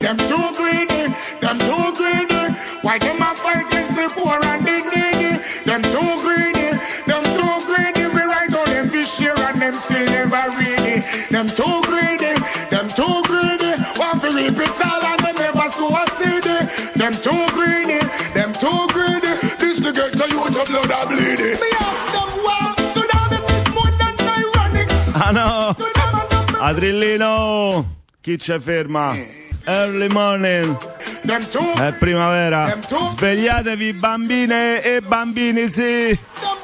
Them too greedy, them too greedy. Why them a fight against the poor and the needy? Them too greedy, them too greedy. We write all them fish here and them still never ready. Them too greedy, them too greedy. Want to reap it all and them never sow a seed. Them too greedy, them too greedy. This to get the youth of blood are bleeding. Me ask them why, so now this is more than ironic. Ah no, Adrillino, chi c'è ferma? Early morning, è primavera, svegliatevi bambine e bambini, sì.